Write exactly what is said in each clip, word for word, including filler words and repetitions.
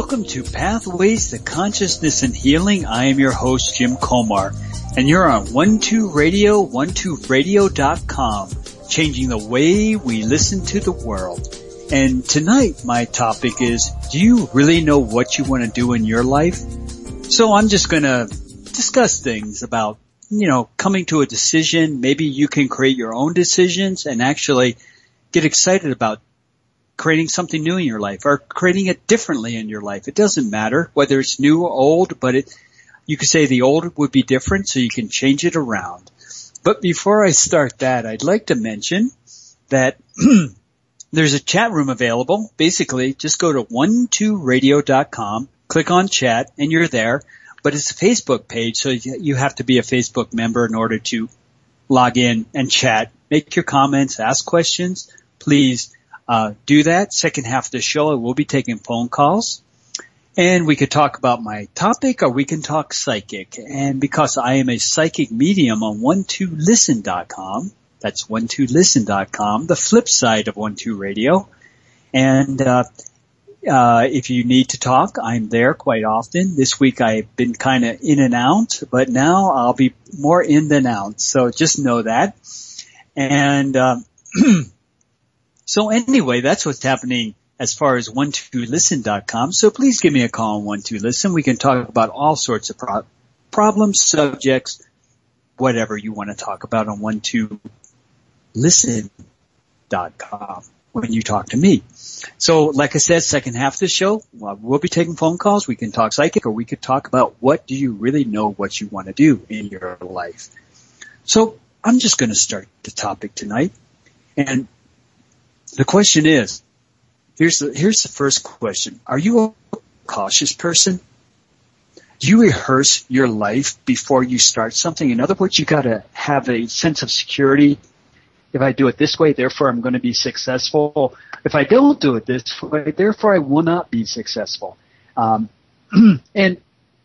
Welcome to Pathways to Consciousness and Healing. I am your host, Jim Komar, and you're on one two Radio, one two radio dot com, changing the way we listen to the world. And tonight, my topic is, do you really know what you want to do in your life? So I'm just going to discuss things about, you know, coming to a decision. Maybe you can create your own decisions and actually get excited about creating something new in your life or creating it differently in your life. It doesn't matter whether it's new or old, but it, you could say the old would be different so you can change it around. But before I start that, I'd like to mention that there's a chat room available. Basically, just go to one two radio dot com, click on chat, and you're there. But it's a Facebook page, so you have to be a Facebook member in order to log in and chat. Make your comments, ask questions. Please Uh, do that. Second half of the show, I will be taking phone calls. And we could talk about my topic or we can talk psychic. And because I am a psychic medium on one two listen dot com, that's one two listen dot com, the flip side of one two Radio. And uh, uh, if you need to talk, I'm there quite often. This week I've been kind of in and out, but now I'll be more in than out. So just know that. And um So anyway, that's what's happening as far as one two listen dot com. So please give me a call on one two listen. We can talk about all sorts of pro- problems, subjects, whatever you want to talk about on one two listen dot com when you talk to me. So like I said, second half of the show, well, we'll be taking phone calls. We can talk psychic or we could talk about what do you really know what you want to do in your life. So I'm just going to start the topic tonight. And the question is, here's the, here's the first question. Are you a cautious person? Do you rehearse your life before you start something? In other words, you got to have a sense of security. If I do it this way, therefore I'm going to be successful. If I don't do it this way, therefore I will not be successful. Um, and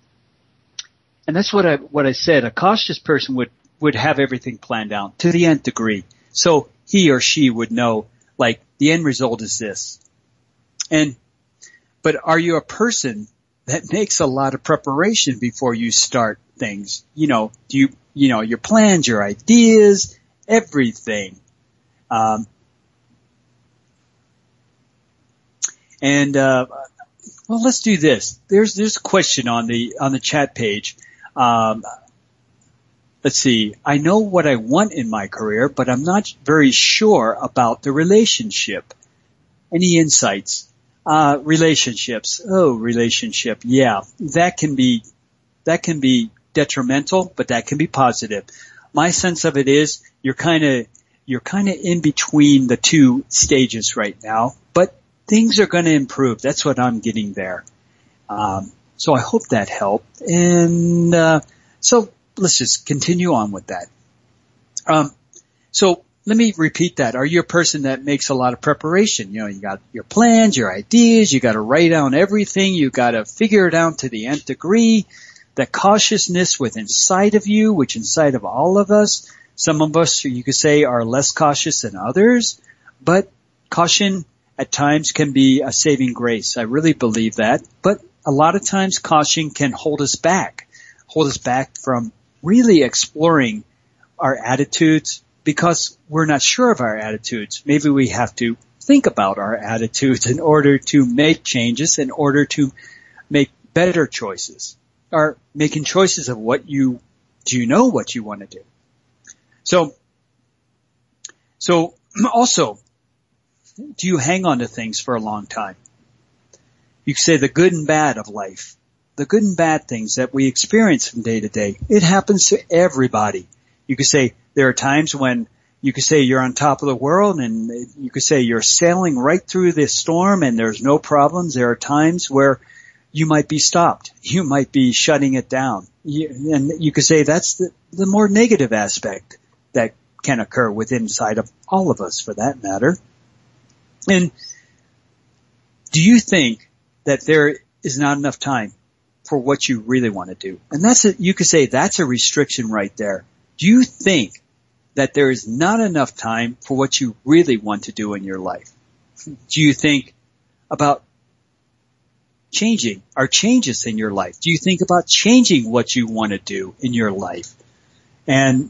and that's what I what I said. A cautious person would would have everything planned out to the nth degree. So he or she would know, like, the end result is this. And, but are you a person that makes a lot of preparation before you start things? You know, do you, you know, your plans, your ideas, everything. Um, and, uh, well, let's do this. There's, there's a question on the, on the chat page. Um, Let's see, I know what I want in my career, but I'm not very sure about the relationship. Any insights? Uh, relationships. Oh, relationship. Yeah, that can be, that can be detrimental, but that can be positive. My sense of it is you're kind of, you're kind of in between the two stages right now, but things are going to improve. That's what I'm getting there. Um, so I hope that helped. And, uh, so, let's just continue on with that. Um, so let me repeat that. Are you a person that makes a lot of preparation? You know, you got your plans, your ideas, you got to write down everything, you got to figure it out to the nth degree. That cautiousness within inside of you, which inside of all of us, some of us, you could say, are less cautious than others, but caution at times can be a saving grace. I really believe that. But a lot of times caution can hold us back, hold us back from really exploring our attitudes because we're not sure of our attitudes. Maybe we have to think about our attitudes in order to make changes, in order to make better choices, or making choices of what you, do you know what you want to do? So, so also, do you hang on to things for a long time? You could say the good and bad of life. The good and bad things that we experience from day to day. It happens to everybody. You could say there are times when you could say you're on top of the world and you could say you're sailing right through this storm and there's no problems. There are times where you might be stopped. You might be shutting it down. You, and you could say that's the, the more negative aspect that can occur within inside of all of us for that matter. And do you think that there is not enough time for what you really want to do? And that's a, you could say that's a restriction right there. Do you think that there is not enough time for what you really want to do in your life? Do you think about changing, are changes in your life? Do you think about changing what you want to do in your life? And,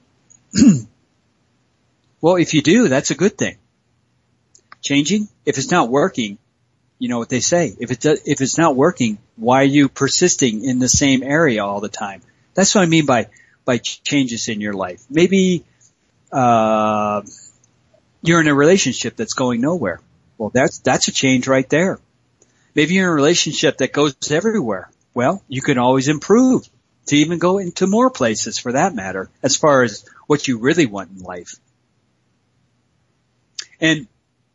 well, if you do, that's a good thing. Changing, if it's not working, you know what they say. If it does, if it's not working, why are you persisting in the same area all the time? That's what I mean by, by changes in your life. Maybe, uh, you're in a relationship that's going nowhere. Well, that's, that's a change right there. Maybe you're in a relationship that goes everywhere. Well, you can always improve to even go into more places for that matter, as far as what you really want in life. And,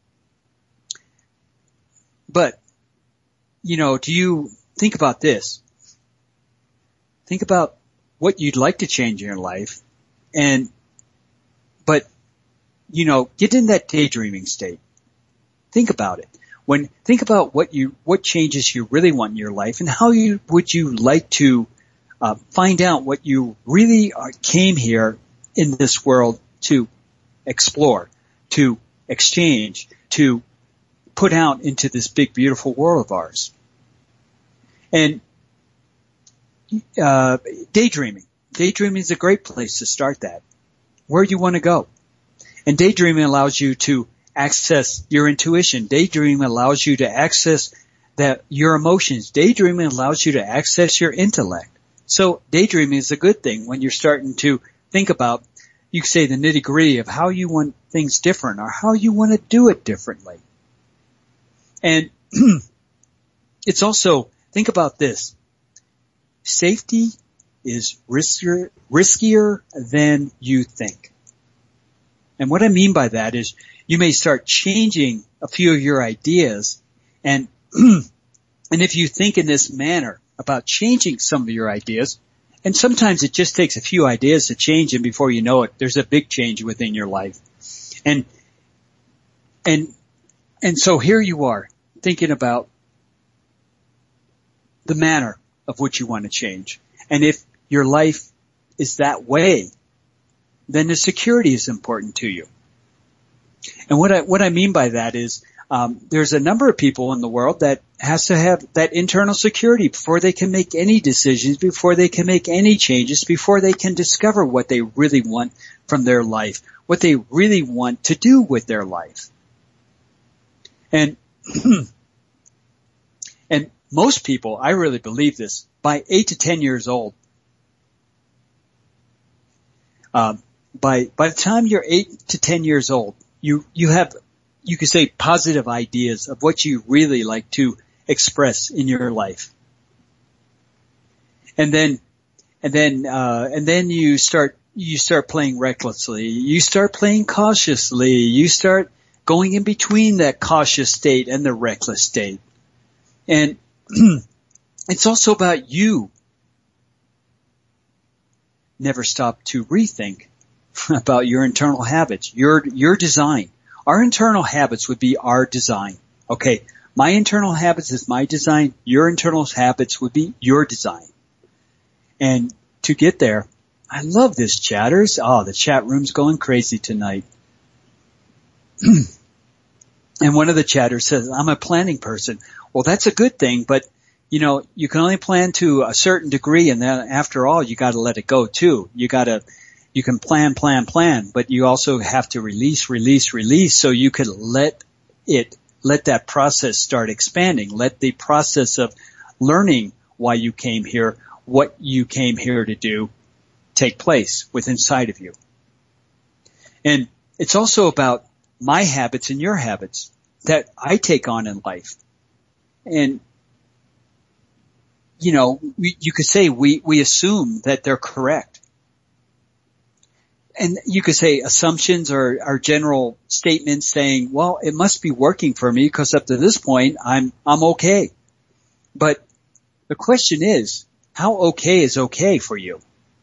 but, you know, do you think about this? Think about what you'd like to change in your life and, but, you know, get in that daydreaming state. Think about it. When, think about what you, what changes you really want in your life and how you, would you like to, uh, find out what you really are, came here in this world to explore, to exchange, to put out into this big, beautiful world of ours. And, uh, daydreaming. Daydreaming is a great place to start that. Where do you want to go? And daydreaming allows you to access your intuition. Daydreaming allows you to access that your emotions. Daydreaming allows you to access your intellect. So daydreaming is a good thing when you're starting to think about, you could say, the nitty-gritty of how you want things different or how you want to do it differently. And it's also, think about this. Safety is riskier, riskier than you think. And what I mean by that is you may start changing a few of your ideas, and and if you think in this manner about changing some of your ideas, and sometimes it just takes a few ideas to change, and before you know it, there's a big change within your life. And and and so here you are thinking about the manner of which you want to change. And if your life is that way, then the security is important to you. And what I, what I mean by that is, um, there's a number of people in the world that has to have that internal security before they can make any decisions, before they can make any changes, before they can discover what they really want from their life, what they really want to do with their life. And, and most people, I really believe this, by eight to ten years old, um, by, by the time you're eight to ten years old, you, you have, you could say, positive ideas of what you really like to express in your life. And then, and then, uh, and then you start, you start playing recklessly. You start playing cautiously. You start going in between that cautious state and the reckless state. And it's also about you. Never stop to rethink about your internal habits, your, your design. Our internal habits would be our design. Okay. My internal habits is my design. Your internal habits would be your design. And to get there, I love this chatters. Oh, the chat room's going crazy tonight. And one of the chatters says, I'm a planning person. Well, that's a good thing, but you know, you can only plan to a certain degree, and then after all, you got to let it go too. You got to, you can plan, plan, plan, but you also have to release, release, release, so you can let it, let that process start expanding. Let the process of learning why you came here, what you came here to do, take place within inside of you. And it's also about my habits and your habits that I take on in life. And you know, we, you could say we, we assume that they're correct. And you could say assumptions are, are general statements saying, well, it must be working for me because up to this point, I'm, I'm okay. But the question is, how okay is okay for you?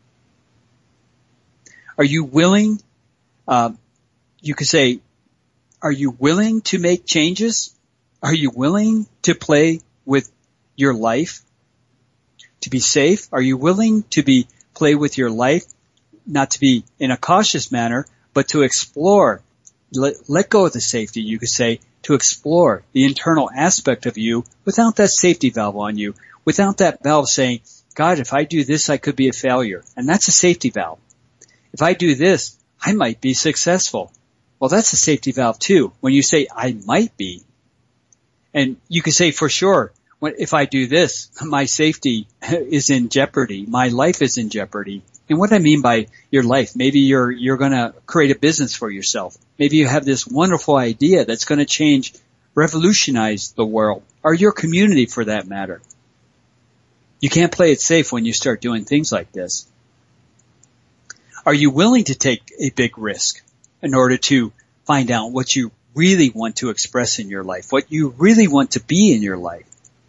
Are you willing, um, you could say, are you willing to make changes? Are you willing to play with your life? To be safe? Are you willing to be play with your life, not to be in a cautious manner, but to explore let, let go of the safety, you could say, to explore the internal aspect of you without that safety valve on you, without that valve saying, God, if I do this, I could be a failure. And that's a safety valve. If I do this, I might be successful. Well, that's a safety valve too. When you say, I might be, and you can say for sure, when, if I do this, my safety is in jeopardy. My life is in jeopardy. And what I mean by your life, maybe you're, you're going to create a business for yourself. Maybe you have this wonderful idea that's going to change, revolutionize the world, or your community for that matter. You can't play it safe when you start doing things like this. Are you willing to take a big risk in order to find out what you really want to express in your life, what you really want to be in your life?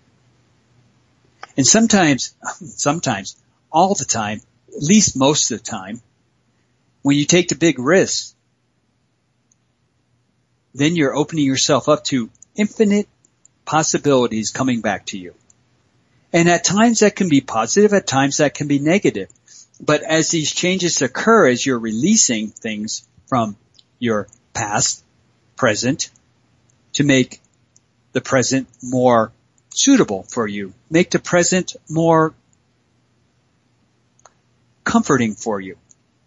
And sometimes, sometimes, all the time, at least most of the time, when you take the big risks, then you're opening yourself up to infinite possibilities coming back to you. And at times that can be positive, at times that can be negative. But as these changes occur, as you're releasing things from your past, present, to make the present more suitable for you, make the present more comforting for you.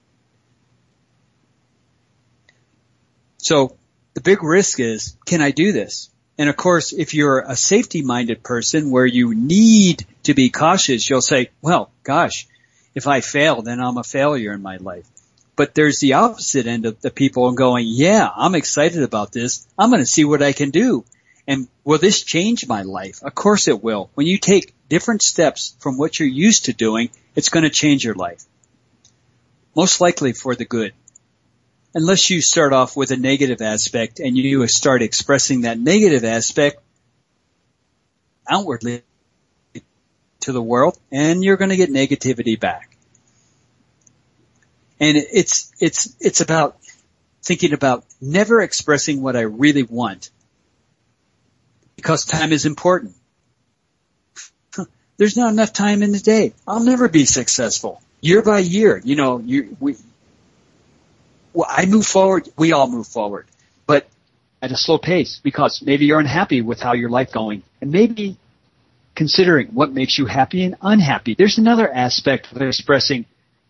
So the big risk is, can I do this? And of course, if you're a safety-minded person where you need to be cautious, you'll say, well, gosh, if I fail, then I'm a failure in my life. But there's the opposite end of the people going, yeah, I'm excited about this. I'm going to see what I can do. And will this change my life? Of course it will. When you take different steps from what you're used to doing, it's going to change your life. Most likely for the good. Unless you start off with a negative aspect and you start expressing that negative aspect outwardly to the world, and you're going to get negativity back. And it's, it's, it's about thinking about never expressing what I really want, because time is important. There's not enough time in the day. I'll never be successful. Year by year, you know, you, we, well, I move forward, we all move forward, but at a slow pace, because maybe you're unhappy with how your life's going, and maybe considering what makes you happy and unhappy. There's another aspect of expressing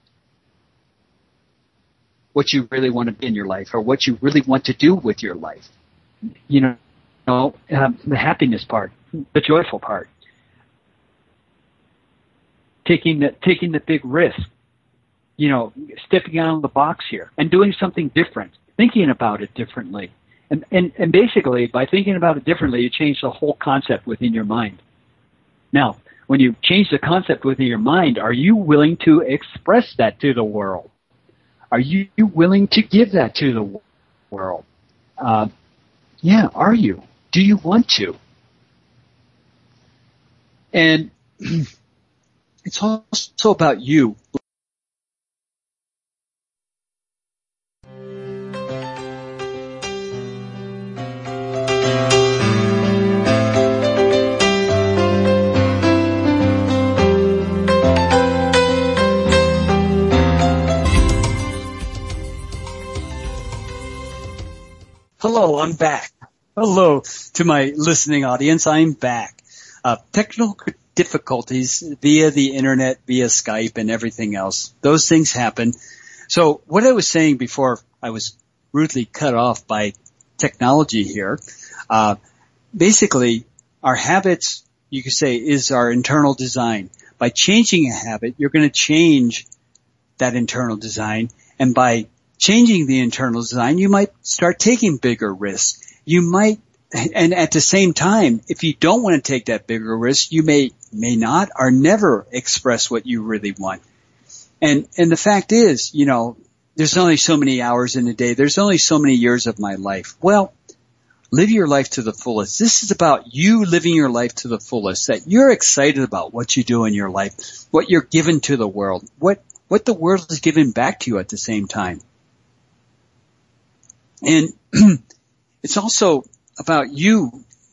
what you really want to be in your life, or what you really want to do with your life. You know, you know uh, the happiness part, the joyful part. Taking the, taking the big risk, you know, stepping out of the box here and doing something different, thinking about it differently. And, and, and basically, by thinking about it differently, you change the whole concept within your mind. Now, when you change the concept within your mind, are you willing to express that to the world? Are you willing to give that to the world? Uh, yeah, are you? Do you want to? And it's also about you. Hello, I'm back. Hello to my listening audience. I'm back. Uh, technical difficulties via the internet, via Skype and everything else. Those things happen. So what I was saying before I was rudely cut off by technology here, uh, basically our habits, you could say, is our internal design. By changing a habit, you're going to change that internal design, and by changing the internal design, you might start taking bigger risks. You might, and at the same time, if you don't want to take that bigger risk, you may, may not or never express what you really want. And, and the fact is, you know, there's only so many hours in a day. There's only so many years of my life. Well, live your life to the fullest. This is about you living your life to the fullest, that you're excited about what you do in your life, what you're given to the world, what, what the world is giving back to you at the same time. And it's also about you,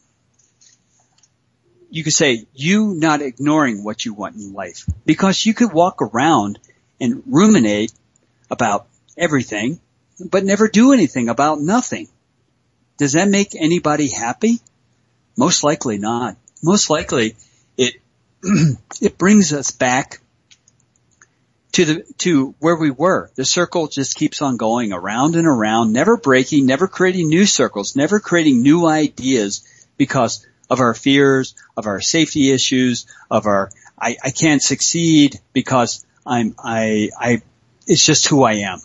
you could say, you not ignoring what you want in life. Because you could walk around and ruminate about everything, but never do anything about nothing. Does that make anybody happy? Most likely not. Most likely it it brings us back to the to where we were. The circle just keeps on going around and around, never breaking, never creating new circles, never creating new ideas because of our fears, of our safety issues, of our I, I can't succeed because I'm I I it's just who I am.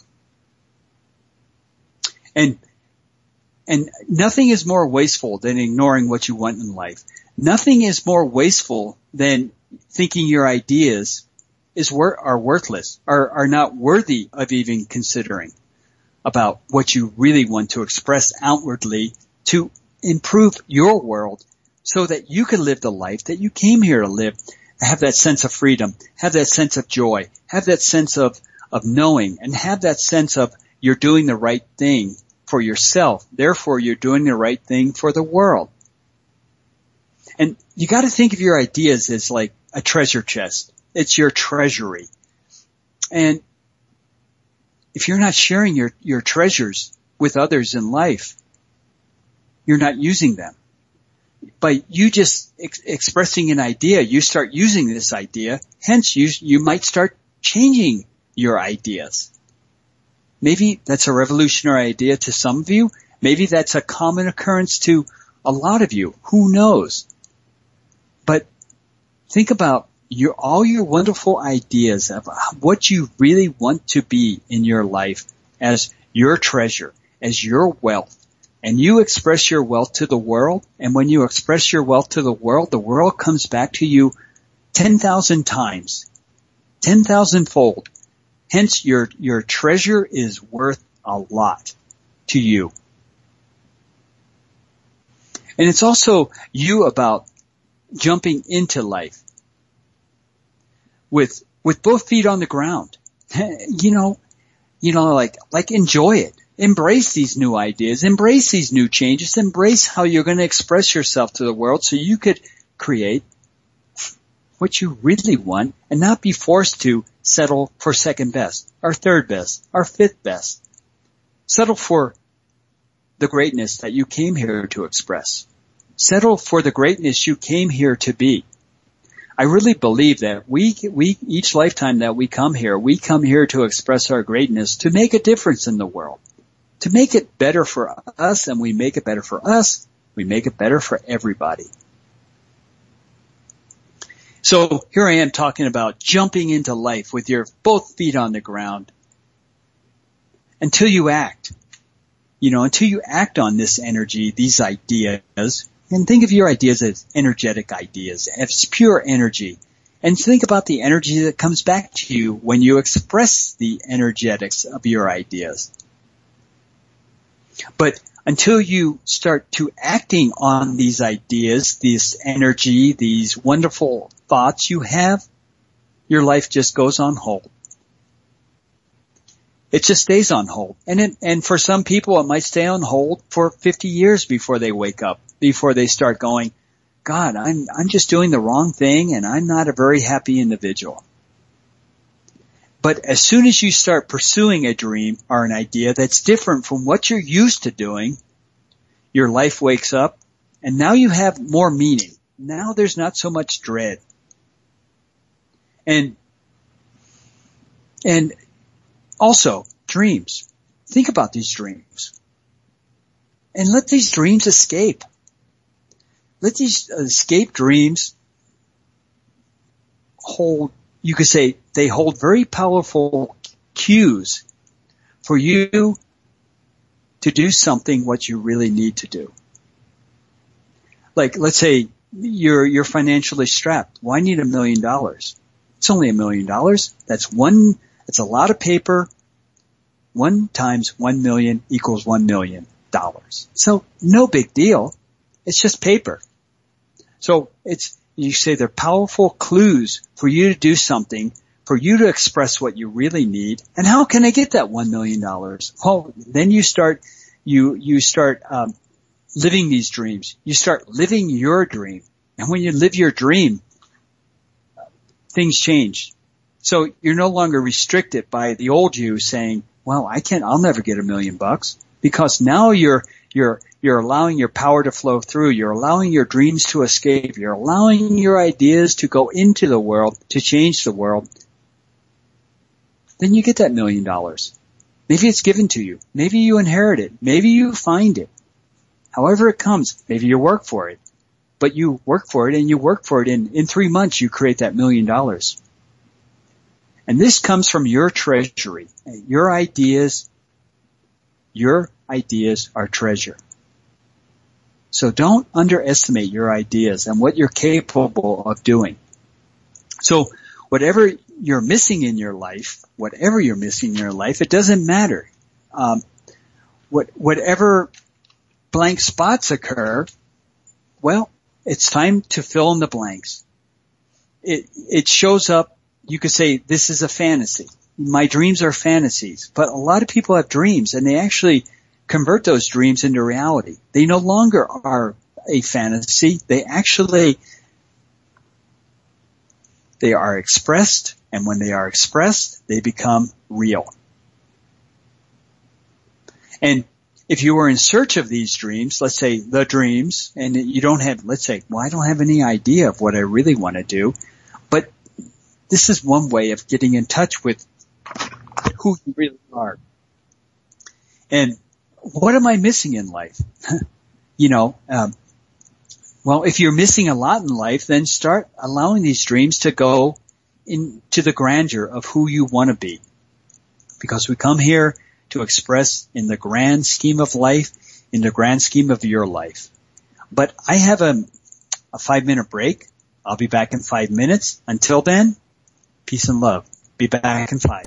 And And nothing is more wasteful than ignoring what you want in life. Nothing is more wasteful than thinking your ideas is wor- are worthless, are, are not worthy of even considering about what you really want to express outwardly to improve your world so that you can live the life that you came here to live, have that sense of freedom, have that sense of joy, have that sense of, of knowing, and have that sense of you're doing the right thing for yourself. Therefore, you're doing the right thing for the world. And you got to think of your ideas as like a treasure chest. It's your treasury. And if you're not sharing your, your treasures with others in life, you're not using them. By you just ex- expressing an idea, you start using this idea. Hence, you, you might start changing your ideas. Maybe that's a revolutionary idea to some of you. Maybe that's a common occurrence to a lot of you. Who knows? But think about your, all your wonderful ideas of what you really want to be in your life as your treasure, as your wealth. And you express your wealth to the world. And when you express your wealth to the world, the world comes back to you ten thousand times, ten thousand fold. Hence, your, your treasure is worth a lot to you. And it's also you about jumping into life with, with both feet on the ground. You know, you know, like, like enjoy it. Embrace these new ideas. Embrace these new changes. Embrace how you're going to express yourself to the world so you could create what you really want and not be forced to settle for second best, or third best, or fifth best. Settle for the greatness that you came here to express. Settle for the greatness you came here to be. I really believe that we, we, each lifetime that we come here, we come here to express our greatness, to make a difference in the world, to make it better for us, and we make it better for us, we make it better for everybody. So here I am talking about jumping into life with your both feet on the ground until you act. You know, until you act on this energy, these ideas, and think of your ideas as energetic ideas, as pure energy. And think about the energy that comes back to you when you express the energetics of your ideas. But until you start to acting on these ideas, this energy, these wonderful thoughts you have, your life just goes on hold. It just stays on hold. And it, and for some people, it might stay on hold for fifty years before they wake up, before they start going, God, I'm, I'm just doing the wrong thing and I'm not a very happy individual. But as soon as you start pursuing a dream or an idea that's different from what you're used to doing, your life wakes up and now you have more meaning. Now there's not so much dread. And, and also dreams. Think about these dreams and let these dreams escape. Let these escape dreams hold, you could say they hold very powerful cues for you to do something what you really need to do. Like, let's say you're, you're financially strapped. Why need a million dollars? It's only a million dollars. That's one, it's a lot of paper. One times one million equals one million dollars. So no big deal. It's just paper. So it's, you say they're powerful clues for you to do something, for you to express what you really need. And how can I get that one million dollars? Well, then you start, you, you start, um, living these dreams. You start living your dream. And when you live your dream, things change. So you're no longer restricted by the old you saying, well, I can't, I'll never get a million bucks, because now you're, you're, you're allowing your power to flow through. You're allowing your dreams to escape. You're allowing your ideas to go into the world, to change the world. Then you get that million dollars. Maybe it's given to you. Maybe you inherit it. Maybe you find it. However it comes, maybe you work for it. But you work for it and you work for it, and in three months you create that million dollars. And this comes from your treasury. Your ideas, your ideas are treasure. So don't underestimate your ideas and what you're capable of doing. So whatever you're missing in your life, whatever you're missing in your life, it doesn't matter. Um, what, whatever blank spots occur, well, it's time to fill in the blanks. It, it shows up, you could say, this is a fantasy. My dreams are fantasies. But a lot of people have dreams, and they actually convert those dreams into reality. They no longer are a fantasy. They actually, they are expressed, and when they are expressed, they become real. And if you were in search of these dreams, let's say the dreams, and you don't have, let's say, well, I don't have any idea of what I really want to do, but this is one way of getting in touch with who you really are. And what am I missing in life? you know, um, well, if you're missing a lot in life, then start allowing these dreams to go into the grandeur of who you want to be. Because we come here to express in the grand scheme of life, in the grand scheme of your life. But I have a, a five minute break. I'll be back in five minutes. Until then, peace and love. Be back in five.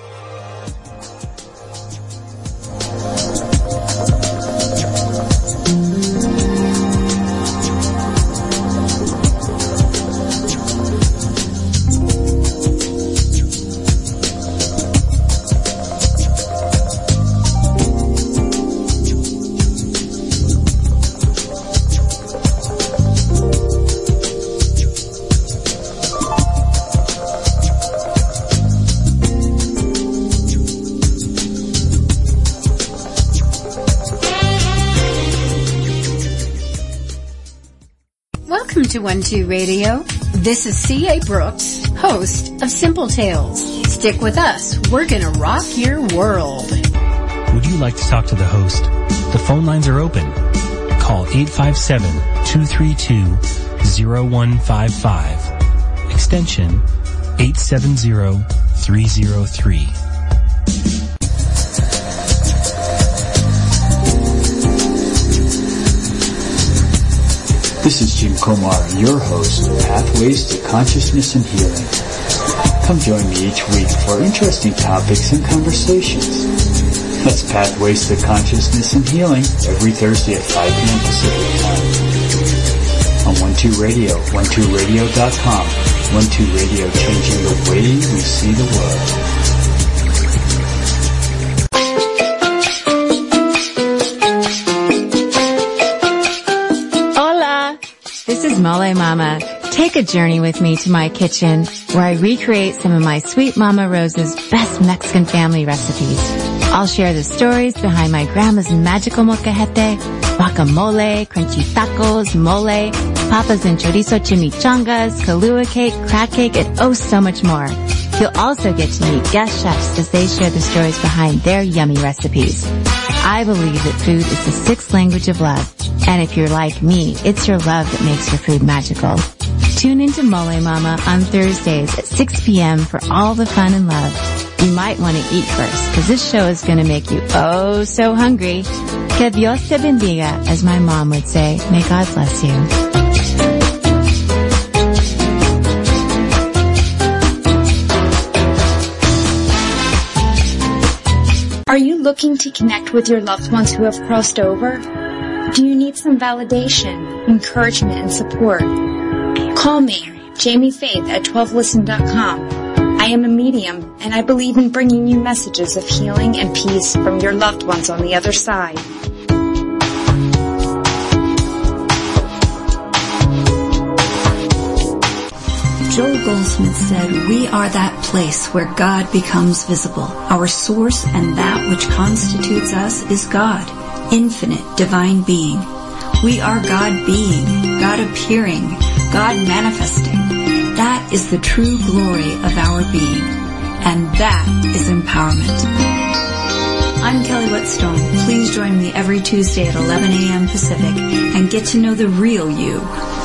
To one two Radio. This is C A. Brooks, host of Simple Tales. Stick with us. We're going to rock your world. Would you like to talk to the host? The phone lines are open. Call eight five seven, two three two, zero one five five. Extension eight seven zero, three zero three. This is Jim Komar, your host of Pathways to Consciousness and Healing. Come join me each week for interesting topics and conversations. That's Pathways to Consciousness and Healing every Thursday at five p.m. Pacific Time. On one two Radio, one two radio dot com. one two Radio, changing the way we see the world. This is Mole Mama. Take a journey with me to my kitchen where I recreate some of my Sweet Mama Rosa's best Mexican family recipes. I'll share the stories behind my grandma's magical molcajete, guacamole, crunchy tacos, mole, papas and chorizo chimichangas, Kahlua cake, crack cake, and oh so much more. You'll also get to meet guest chefs as they share the stories behind their yummy recipes. I believe that food is the sixth language of love. And if you're like me, it's your love that makes your food magical. Tune into Mole Mama on Thursdays at six p.m. for all the fun and love. You might want to eat first, because this show is going to make you oh so hungry. Que Dios te bendiga, as my mom would say. May God bless you. Are you looking to connect with your loved ones who have crossed over? Do you need some validation, encouragement, and support? Call me, Jamie Faith, at twelve listen dot com. I am a medium, and I believe in bringing you messages of healing and peace from your loved ones on the other side. Joel Goldsmith said, "We are that place where God becomes visible. Our source and that which constitutes us is God, infinite divine being. We are God being, God appearing, God manifesting. That is the true glory of our being, and that is empowerment." I'm Kelly Whetstone. Please join me every Tuesday at eleven a.m. Pacific and get to know the real you.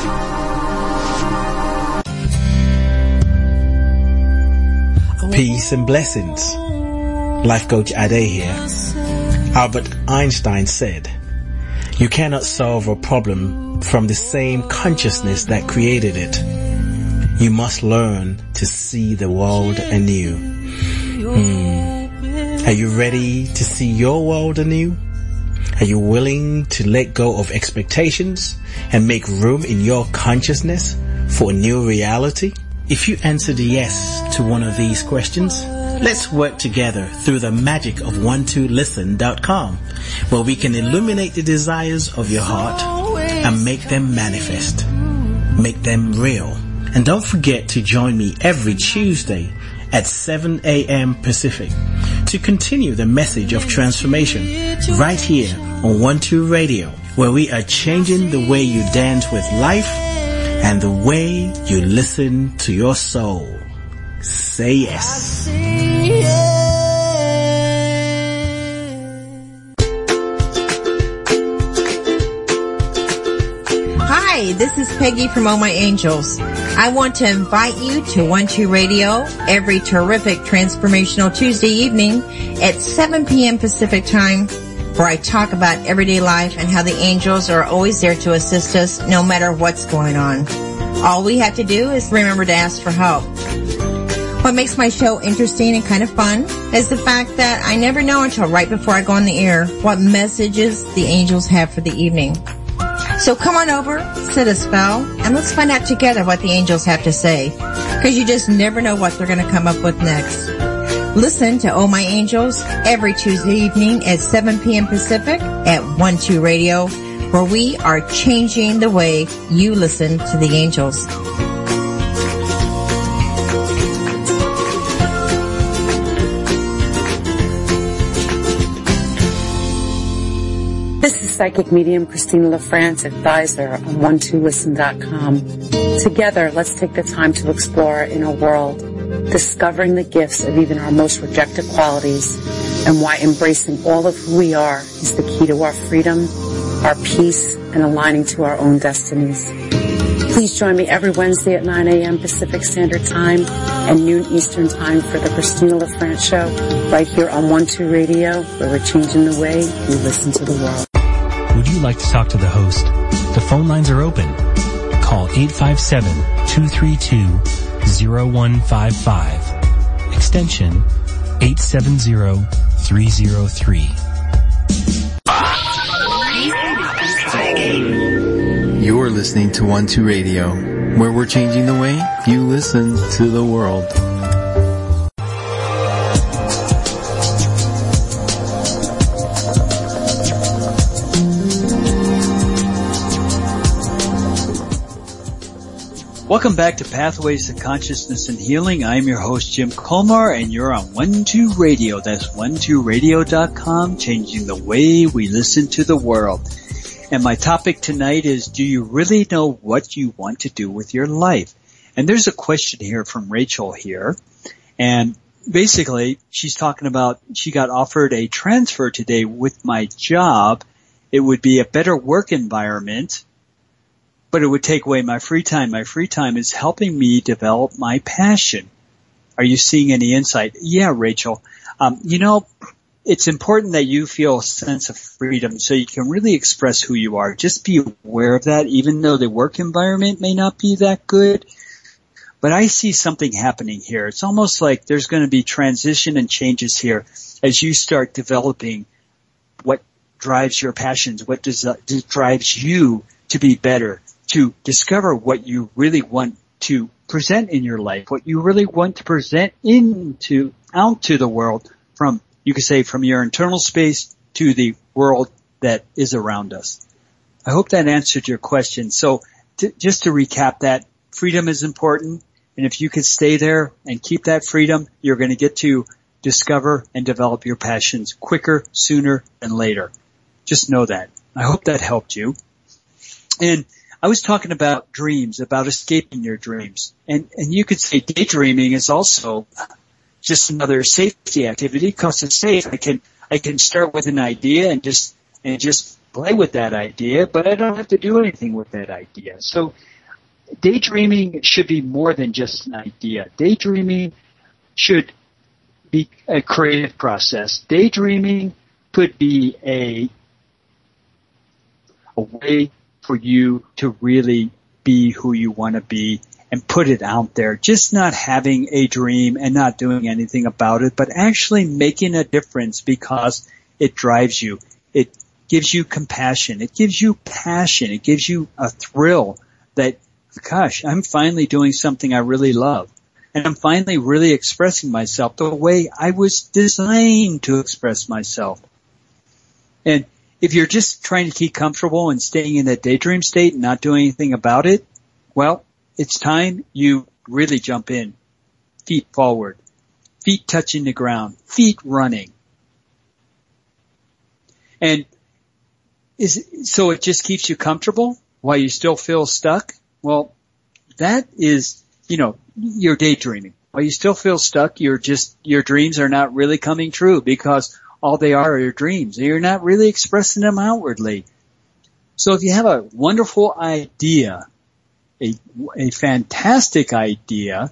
Peace and blessings. Life Coach Ade here. Albert Einstein said, "You cannot solve a problem from the same consciousness that created it. You must learn to see the world anew." Hmm. Are you ready to see your world anew? Are you willing to let go of expectations and make room in your consciousness for a new reality? If you answered yes to one of these questions, let's work together through the magic of one two listen dot com, where we can illuminate the desires of your heart and make them manifest, make them real. And don't forget to join me every Tuesday at seven a.m. Pacific to continue the message of transformation right here on one two Radio, where we are changing the way you dance with life and the way you listen to your soul. Say yes. Hi, this is Peggy from Oh My Angels. I want to invite you to one two Radio every terrific transformational Tuesday evening at seven p.m. Pacific time, where I talk about everyday life and how the angels are always there to assist us no matter what's going on. All we have to do is remember to ask for help. What makes my show interesting and kind of fun is the fact that I never know until right before I go on the air what messages the angels have for the evening. So come on over, sit a spell, and let's find out together what the angels have to say, because you just never know what they're going to come up with next. Listen to Oh My Angels every Tuesday evening at seven p.m. Pacific at one two Radio, where we are changing the way you listen to the angels. This is Psychic Medium Christina LaFrance, advisor on one two listen dot com. Together, let's take the time to explore our inner world, discovering the gifts of even our most rejected qualities, and why embracing all of who we are is the key to our freedom, our peace, and aligning to our own destinies. Please join me every Wednesday at nine a.m. Pacific Standard Time and noon Eastern Time for the Christina LaFrance Show, right here on one two Radio, where we're changing the way we listen to the world. Would you like to talk to the host? The phone lines are open. Call eight five seven, two three two, zero one five five. Extension eight seven zero, three zero three. You're listening to one two Radio, where we're changing the way you listen to the world. Welcome back to Pathways to Consciousness and Healing. I'm your host, Jim Colmar, and you're on one two Radio. That's one two radio dot com, changing the way we listen to the world. And my topic tonight is, do you really know what you want to do with your life? And there's a question here from Rachel here. And basically, she's talking about she got offered a transfer today with my job. It would be a better work environment, but it would take away my free time. My free time is helping me develop my passion. Are you seeing any insight? Yeah, Rachel. Um, you know, it's important that you feel a sense of freedom so you can really express who you are. Just be aware of that, even though the work environment may not be that good. But I see something happening here. It's almost like there's going to be transition and changes here as you start developing what drives your passions, what does, uh, drives you to be better, to discover what you really want to present in your life, what you really want to present into, out to the world from, you could say, from your internal space to the world that is around us. I hope that answered your question. So to, just to recap that, freedom is important. And if you could stay there and keep that freedom, you're going to get to discover and develop your passions quicker, sooner, and later. Just know that. I hope that helped you. And I was talking about dreams, about escaping your dreams. And, and you could say daydreaming is also just another safety activity because it's safe. I can, I can start with an idea and just, and just play with that idea, but I don't have to do anything with that idea. So daydreaming should be more than just an idea. Daydreaming should be a creative process. Daydreaming could be a, a way for you to really be who you want to be and put it out there. Just not having a dream and not doing anything about it, but actually making a difference because it drives you. It gives you compassion. It gives you passion. It gives you a thrill that, gosh, I'm finally doing something I really love. And I'm finally really expressing myself the way I was designed to express myself. And if you're just trying to keep comfortable and staying in that daydream state and not doing anything about it, well, it's time you really jump in. Feet forward. Feet touching the ground. Feet running. And is so it just keeps you comfortable while you still feel stuck? Well, that is, you know, you're daydreaming. While you still feel stuck, you're just, your dreams are not really coming true because all they are are your dreams. You're not really expressing them outwardly. So if you have a wonderful idea, a, a fantastic idea,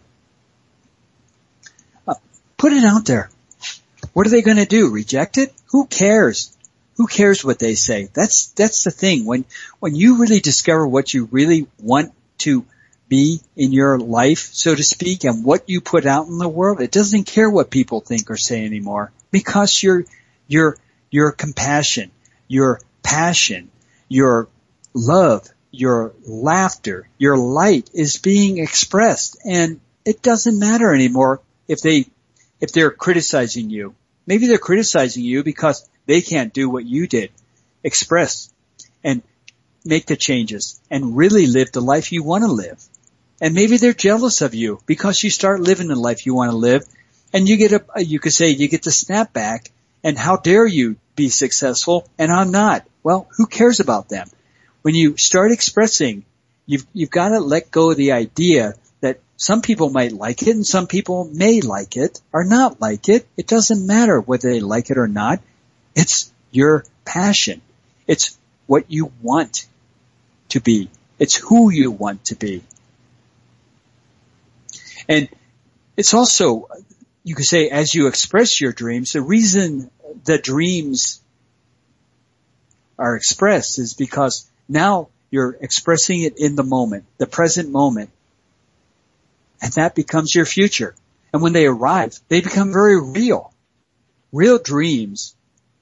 uh, put it out there. What are they going to do? Reject it? Who cares? Who cares what they say? That's, that's the thing. When, when you really discover what you really want to be in your life, so to speak, and what you put out in the world, it doesn't care what people think or say anymore because your, your, your compassion, your passion, your love, your laughter, your light is being expressed, and it doesn't matter anymore if they, if they're criticizing you. Maybe they're criticizing you because they can't do what you did. Express and make the changes and really live the life you want to live. And maybe they're jealous of you because you start living the life you want to live, and you get a, you could say you get to snap back, and how dare you be successful and I'm not. Well, who cares about them? When you start expressing, you've, you've got to let go of the idea that some people might like it and some people may like it or not like it. It doesn't matter whether they like it or not. It's your passion. It's what you want to be. It's who you want to be. And it's also, you could say, as you express your dreams, the reason the dreams are expressed is because now you're expressing it in the moment, the present moment. And that becomes your future. And when they arrive, they become very real. Real dreams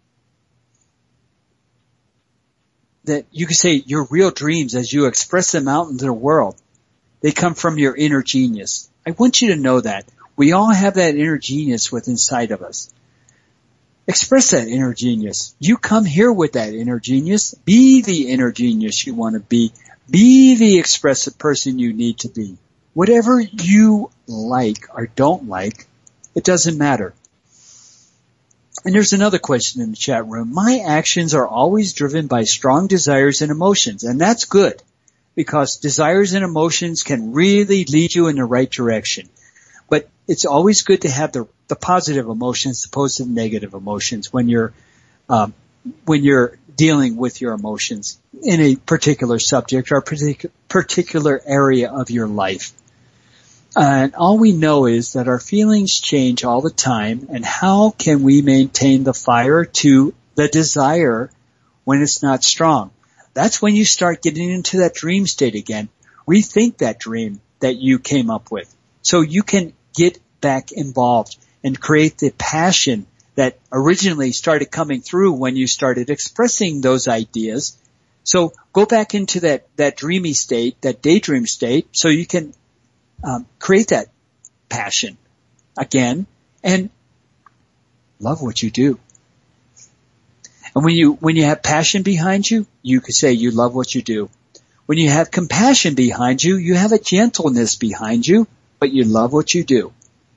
that you could say your real dreams as you express them out into the world, they come from your inner genius. I want you to know that. We all have that inner genius within inside of us. Express that inner genius. You come here with that inner genius. Be the inner genius you want to be. Be the expressive person you need to be. Whatever you like or don't like, it doesn't matter. And there's another question in the chat room. My actions are always driven by strong desires and emotions, and that's good because desires and emotions can really lead you in the right direction. But it's always good to have the, the positive emotions opposed to the negative emotions when you're um, when you're dealing with your emotions in a particular subject or a particular particular area of your life. And all we know is that our feelings change all the time, and how can we maintain the fire to the desire when it's not strong? That's when you start getting into that dream state again. Rethink that dream that you came up with so you can get back involved and create the passion that originally started coming through when you started expressing those ideas. So go back into that, that dreamy state, that daydream state, so you can Um, create that passion again and love what you do. And when you, when you have passion behind you, you could say you love what you do. When you have compassion behind you, you have a gentleness behind you. but you love what you do.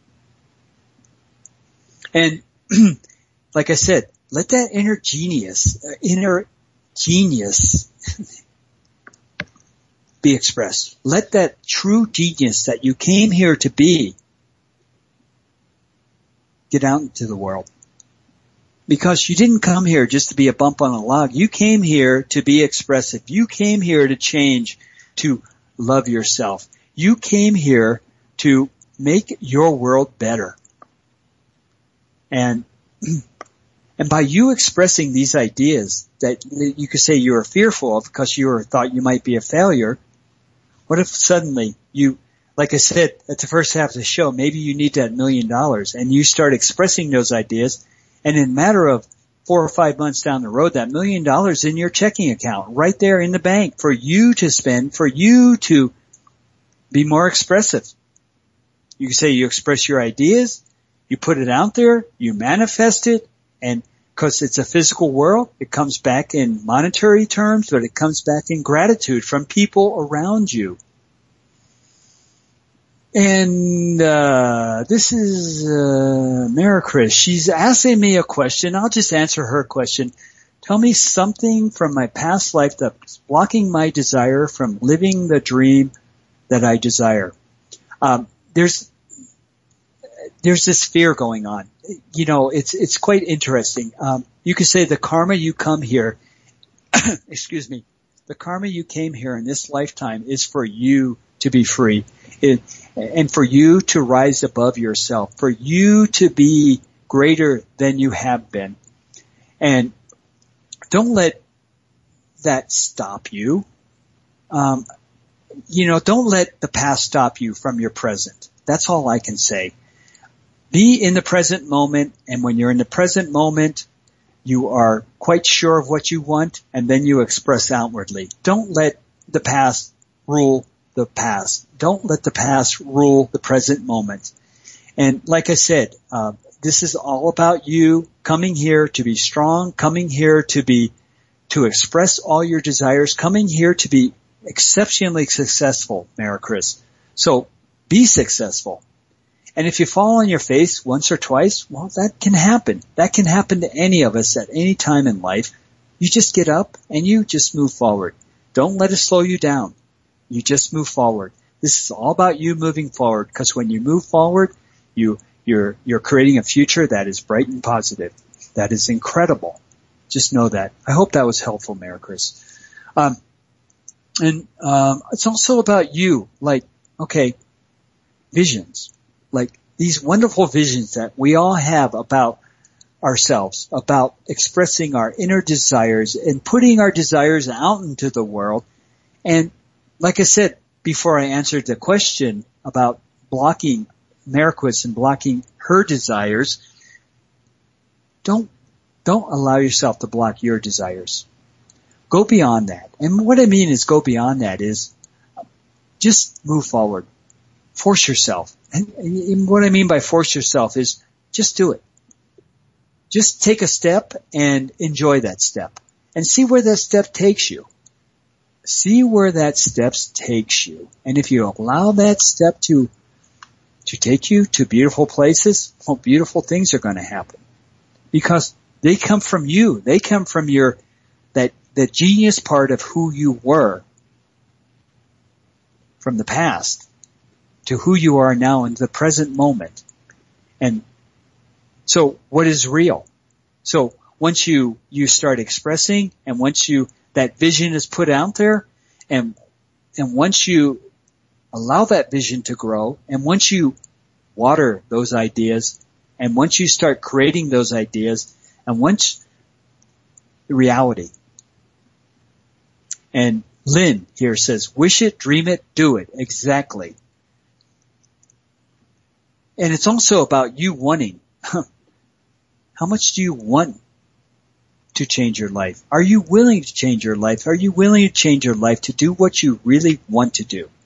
And like I said, let that inner genius, uh, inner genius be expressed. Let that true genius that you came here to be get out into the world. Because you didn't come here just to be a bump on a log. You came here to be expressive. You came here to change, to love yourself. You came here to make your world better. And and by you expressing these ideas that you could say you were fearful of because you were, thought you might be a failure, what if suddenly you, like I said at the first half of the show, maybe you need that million dollars and you start expressing those ideas, and in a matter of four or five months down the road, that million dollars in your checking account right there in the bank for you to spend, for you to be more expressive. You can say you express your ideas, you put it out there, you manifest it, and because it's a physical world, it comes back in monetary terms, but it comes back in gratitude from people around you. And uh this is uh Mara Chris. She's asking me a question. I'll just answer her question. Tell me something from my past life that's blocking my desire from living the dream that I desire. Um there's there's this fear going on. You know, it's it's quite interesting. Um you could say the karma you come here excuse me. The karma you came here in this lifetime is for you to be free. It, and for you to rise above yourself, for you to be greater than you have been. And don't let that stop you. Um, you know, don't let the past stop you from your present. That's all I can say. Be in the present moment, and when you're in the present moment, you are quite sure of what you want, and then you express outwardly. Don't let the past rule the past. Don't let the past rule the present moment. And like I said, uh, this is all about you coming here to be strong, coming here to be, to express all your desires, coming here to be exceptionally successful, Mara Chris. So be successful. And if you fall on your face once or twice, well, that can happen. That can happen to any of us at any time in life. You just get up and you just move forward. Don't let it slow you down. You just move forward. This is all about you moving forward, because when you move forward, you, you're, you're creating a future that is bright and positive. That is incredible. Just know that. I hope that was helpful, Mara Chris. Um, and, um, it's also about you, like, okay, visions, like these wonderful visions that we all have about ourselves, about expressing our inner desires and putting our desires out into the world. And like I said before I answered the question about blocking Marquis and blocking her desires, don't, don't allow yourself to block your desires. Go beyond that. And what I mean is go beyond that is just move forward. Force yourself. And, and what I mean by force yourself is just do it. Just take a step and enjoy that step and see where that step takes you. See where that step takes you. And if you allow that step to, to take you to beautiful places, well, beautiful things are going to happen because they come from you. They come from your, that, that genius part of who you were from the past to who you are now in the present moment. And so what is real? So once you, you start expressing and once you, that vision is put out there, and and once you allow that vision to grow, and once you water those ideas, and once you start creating those ideas, and once reality. And Lynn here says, wish it, dream it, do it. Exactly. And it's also about you wanting. How much do you want to change your life? Are you willing to change your life? Are you willing to change your life to do what you really want to do?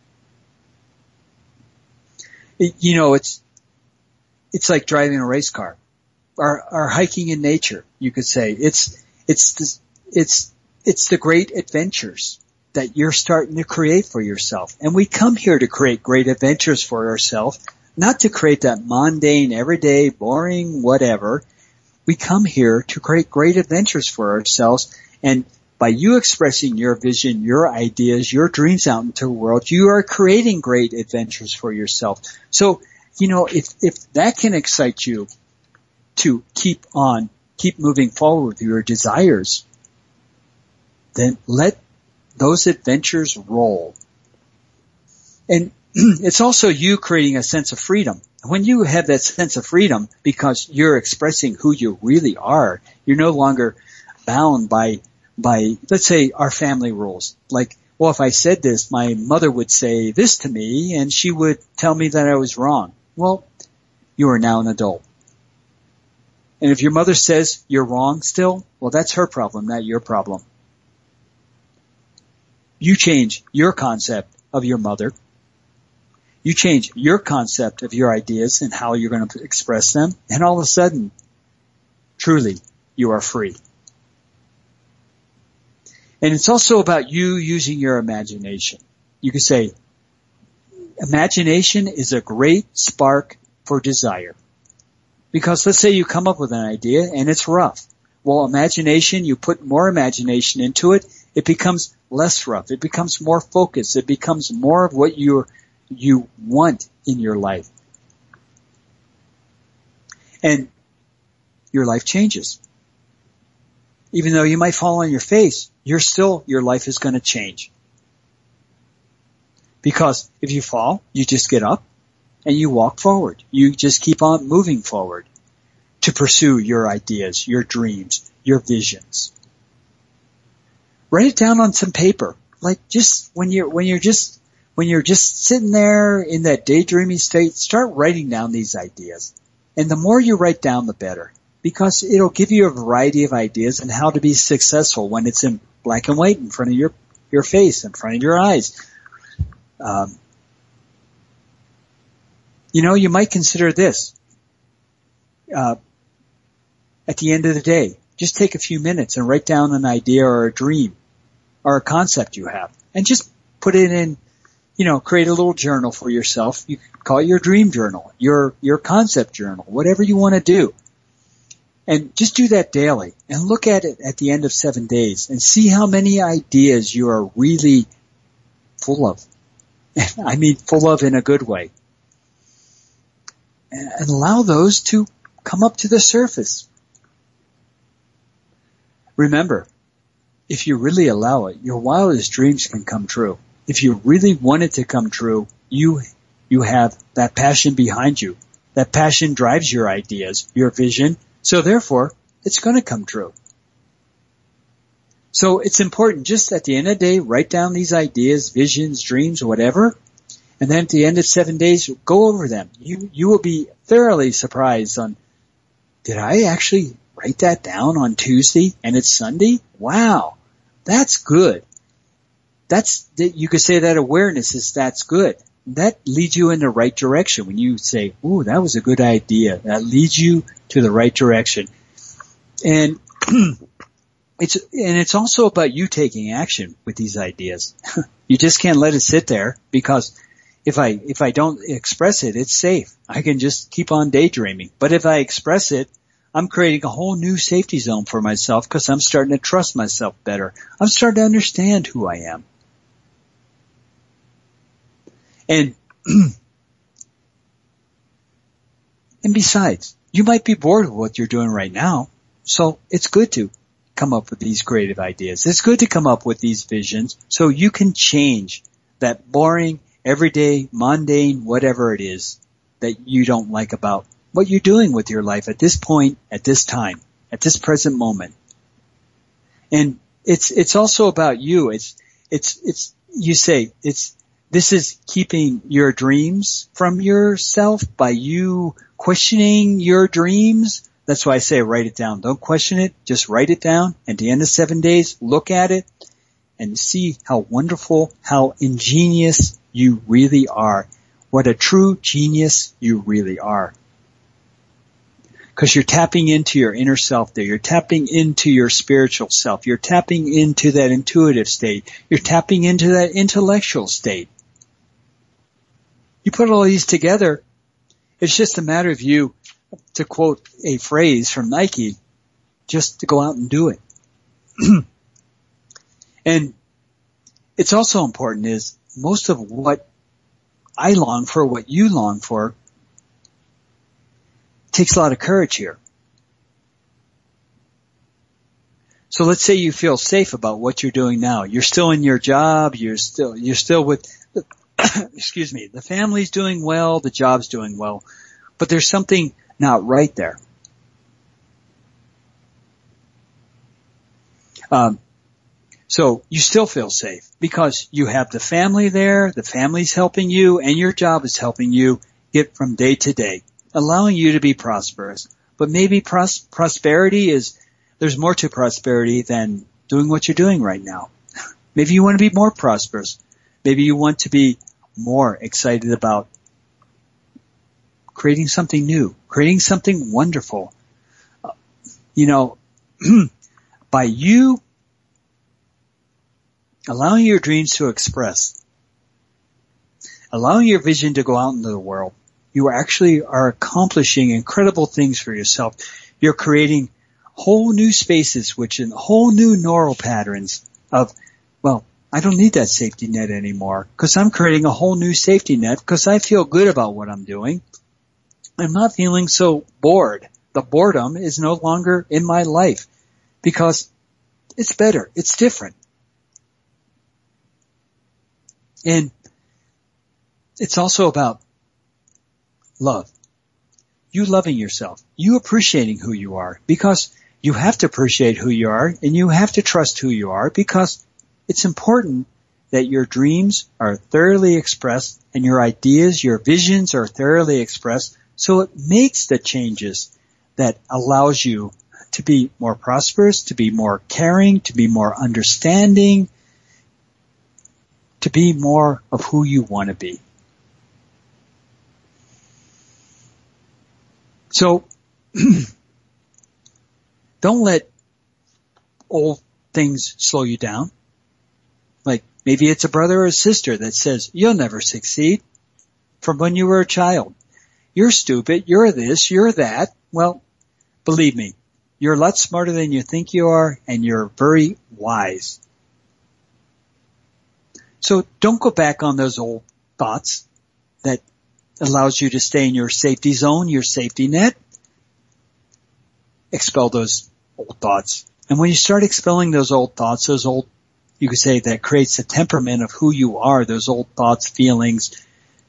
It, you know, it's, it's like driving a race car or, or hiking in nature, you could say. It's, it's, the, it's, it's the great adventures. that you're starting to create for yourself. And we come here to create great adventures for ourselves, not to create that mundane, everyday, boring, whatever. We come here to create great adventures for ourselves. And by you expressing your vision, your ideas, your dreams out into the world, you are creating great adventures for yourself. So, you know, if, if that can excite you to keep on, keep moving forward with your desires, then let those adventures roll. And it's also you creating a sense of freedom. When you have that sense of freedom because you're expressing who you really are, you're no longer bound by, by, let's say, our family rules. Like, well, if I said this, my mother would say this to me and she would tell me that I was wrong. Well, you are now an adult. And if your mother says you're wrong still, well, that's her problem, not your problem. You change your concept of your mother. You change your concept of your ideas and how you're going to express them. And all of a sudden, truly, you are free. And it's also about you using your imagination. You can say, imagination is a great spark for desire. Because let's say you come up with an idea and it's rough. Well, imagination, you put more imagination into it, it becomes less rough. It becomes more focused. It becomes more of what you you want in your life. And your life changes. Even though you might fall on your face, you're still, your life is going to change. Because if you fall, you just get up and you walk forward. You just keep on moving forward to pursue your ideas, your dreams, your visions. Write it down on some paper. Like just when you're, when you're just, when you're just sitting there in that daydreaming state, start writing down these ideas. And the more you write down, the better. Because it'll give you a variety of ideas on how to be successful when it's in black and white in front of your, your face, in front of your eyes. Um, you know, you might consider this. Uh, at the end of the day, just take a few minutes and write down an idea or a dream or a concept you have and just put it in, you know, create a little journal for yourself. You can call it your dream journal, your, your concept journal, whatever you want to do. And just do that daily and look at it at the end of seven days and see how many ideas you are really full of. I mean, full of in a good way. And allow those to come up to the surface. Remember, if you really allow it, your wildest dreams can come true. If you really want it to come true, you, you have that passion behind you. That passion drives your ideas, your vision. So therefore, it's going to come true. So it's important just at the end of the day, write down these ideas, visions, dreams, whatever. And then at the end of seven days, go over them. You, you will be thoroughly surprised on, did I actually write that down on Tuesday and it's Sunday? Wow. That's good. That's, you could say that awareness is that's good. That leads you in the right direction. When you say, ooh, that was a good idea. That leads you to the right direction. And it's, and it's also about you taking action with these ideas. You just can't let it sit there because if I, if I don't express it, it's safe. I can just keep on daydreaming. But if I express it, I'm creating a whole new safety zone for myself because I'm starting to trust myself better. I'm starting to understand who I am. And, and besides, you might be bored with what you're doing right now. So it's good to come up with these creative ideas. It's good to come up with these visions so you can change that boring, everyday, mundane, whatever it is that you don't like about what you're doing with your life at this point, at this time, at this present moment. And it's, it's also about you. It's, it's, it's, you say, it's, this is keeping your dreams from yourself by you questioning your dreams. That's why I say write it down. Don't question it. Just write it down. At the end of seven days, look at it and see how wonderful, how ingenious you really are. What a true genius you really are. Because you're tapping into your inner self there. You're tapping into your spiritual self. You're tapping into that intuitive state. You're tapping into that intellectual state. You put all these together, it's just a matter of you, to quote a phrase from Nike, just to go out and do it. And it's also important is most of what I long for, what you long for, takes a lot of courage here. So let's say you feel safe about what you're doing now. You're still in your job. You're still, you're still with, excuse me, the family's doing well, the job's doing well, but there's something not right there. Um, so you still feel safe because you have the family there, the family's helping you, and your job is helping you get from day to day, allowing you to be prosperous. But maybe pros- prosperity is, there's more to prosperity than doing what you're doing right now. Maybe you want to be more prosperous. Maybe you want to be more excited about creating something new, creating something wonderful. Uh, you know, by you allowing your dreams to express, allowing your vision to go out into the world, you actually are accomplishing incredible things for yourself. You're creating whole new spaces, which in whole new neural patterns of, well, I don't need that safety net anymore because I'm creating a whole new safety net because I feel good about what I'm doing. I'm not feeling so bored. The boredom is no longer in my life because it's better. It's different. And it's also about love. You loving yourself. You appreciating who you are because you have to appreciate who you are and you have to trust who you are because it's important that your dreams are thoroughly expressed and your ideas, your visions are thoroughly expressed so it makes the changes that allows you to be more prosperous, to be more caring, to be more understanding, to be more of who you want to be. So, don't let old things slow you down. Like maybe it's a brother or a sister that says, you'll never succeed from when you were a child. You're stupid. You're this. You're that. Well, believe me, you're a lot smarter than you think you are and you're very wise. So don't go back on those old thoughts that allows you to stay in your safety zone, your safety net. Expel those old thoughts. And when you start expelling those old thoughts, those old, you could say that creates the temperament of who you are, those old thoughts, feelings,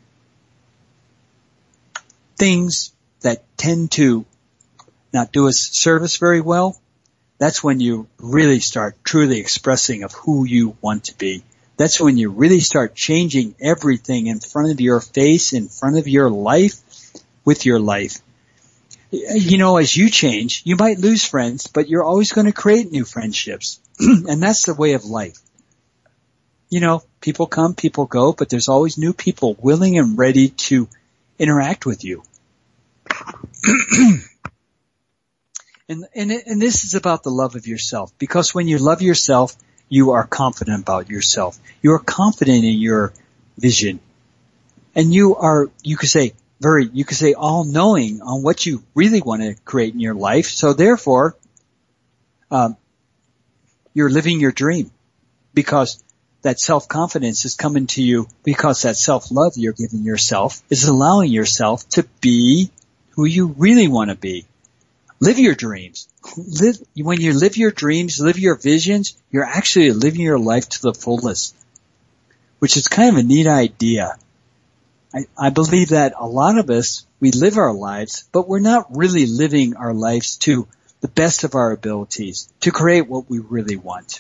things that tend to not do us service very well. That's when you really start truly expressing of who you want to be. That's when you really start changing everything in front of your face, in front of your life, with your life. You know, as you change, you might lose friends, but you're always going to create new friendships. And that's the way of life. You know, people come, people go, but there's always new people willing and ready to interact with you. and, and, and this is about the love of yourself, because when you love yourself, you are confident about yourself. You are confident in your vision. And you are, you could say, very, you could say all-knowing on what you really want to create in your life. So therefore, um, you're living your dream because that self-confidence is coming to you because that self-love you're giving yourself is allowing yourself to be who you really want to be. Live your dreams. Live, when you live your dreams, live your visions, you're actually living your life to the fullest, which is kind of a neat idea. I, I believe that a lot of us, we live our lives, but we're not really living our lives to the best of our abilities to create what we really want.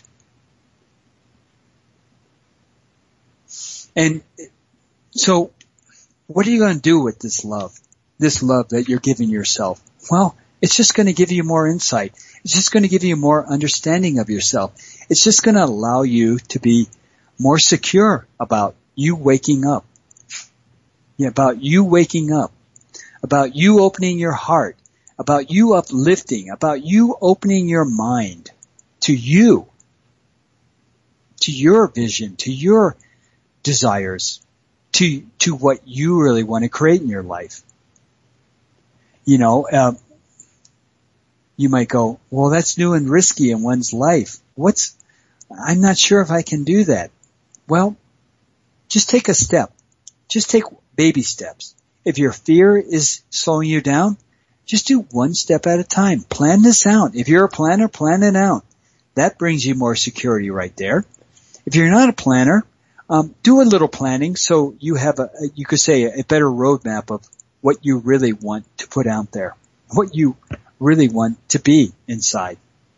And so what are you going to do with this love, this love that you're giving yourself? Well, it's just going to give you more insight. It's just going to give you more understanding of yourself. It's just going to allow you to be more secure about you waking up. Yeah, about you waking up. About you opening your heart. about you uplifting, about you opening your mind to you, to your vision, to your desires, to to what you really want to create in your life. You know, uh, you might go, well, that's new and risky in one's life. What's, I'm not sure if I can do that. Well, just take a step. Just take baby steps. If your fear is slowing you down, just do one step at a time. Plan this out. If you're a planner, plan it out. That brings you more security right there. If you're not a planner, um, do a little planning so you have a, you could say a better roadmap of what you really want to put out there, what you really want to be inside.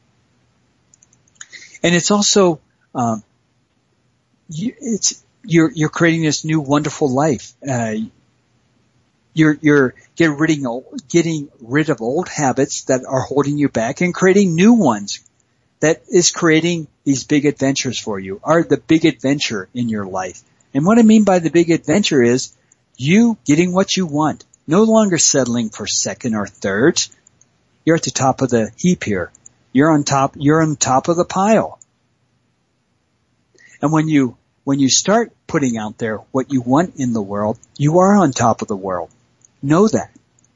And it's also, um, you, it's, you're, you're creating this new wonderful life. Uh, you're, you're getting rid, of, getting rid of old habits that are holding you back and creating new ones that is creating these big adventures for you, are the big adventure in your life. And what I mean by the big adventure is you getting what you want, no longer settling for second or thirds. You're at the top of the heap here. You're on top, you're on top of the pile. And when you, when you start putting out there what you want in the world, you are on top of the world. Know that.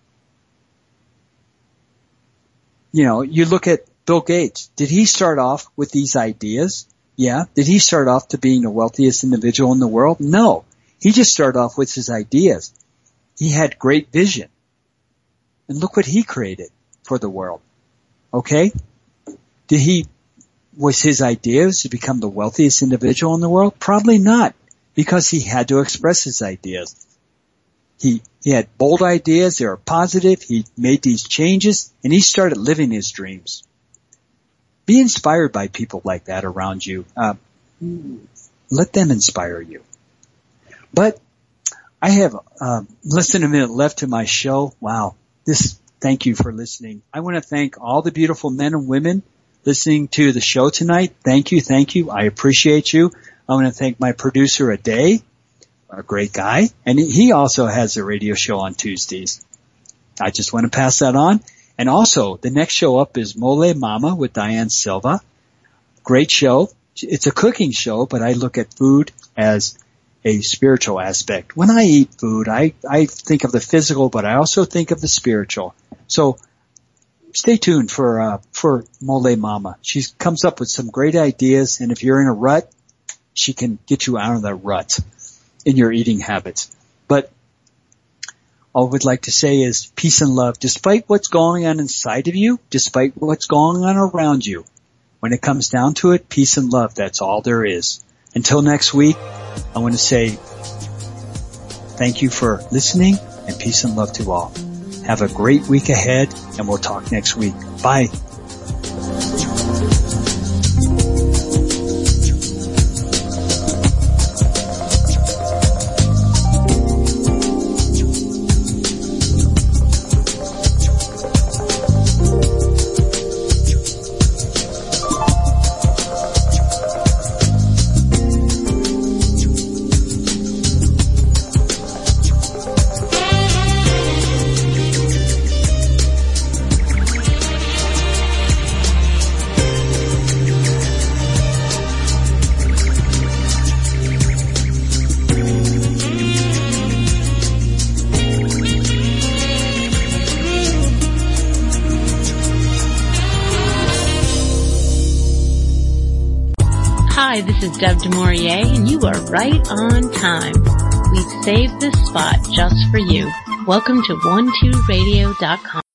You know, you look at Bill Gates. Did he start off with these ideas? Yeah. Did he start off to being the wealthiest individual in the world? No. He just started off with his ideas. He had great vision. And look what he created for the world. Okay? Did he, was his ideas to become the wealthiest individual in the world? Probably not, because he had to express his ideas. He, he had bold ideas, they were positive, he made these changes, and he started living his dreams. Be inspired by people like that around you. Uh, let them inspire you. But I have um, less than a minute left to my show. Wow. This, thank you for listening. I want to thank all the beautiful men and women listening to the show tonight. Thank you, thank you. I appreciate you. I want to thank my producer, Aday, a great guy. And he also has a radio show on Tuesdays. I just want to pass that on. And also, the next show up is Mole Mama with Diane Silva. Great show. It's a cooking show, but I look at food as a spiritual aspect. When I eat food, I, I think of the physical, but I also think of the spiritual. So stay tuned for, uh, for Mole Mama. She comes up with some great ideas, and if you're in a rut, she can get you out of that rut in your eating habits. But all I would like to say is peace and love. Despite what's going on inside of you, despite what's going on around you, when it comes down to it, peace and love, that's all there is. Until next week, I want to say thank you for listening and peace and love to all. Have a great week ahead, and we'll talk next week. Bye. Hi, this is Deb DeMaurier, and you are right on time. We've saved this spot just for you. Welcome to one two radio dot com.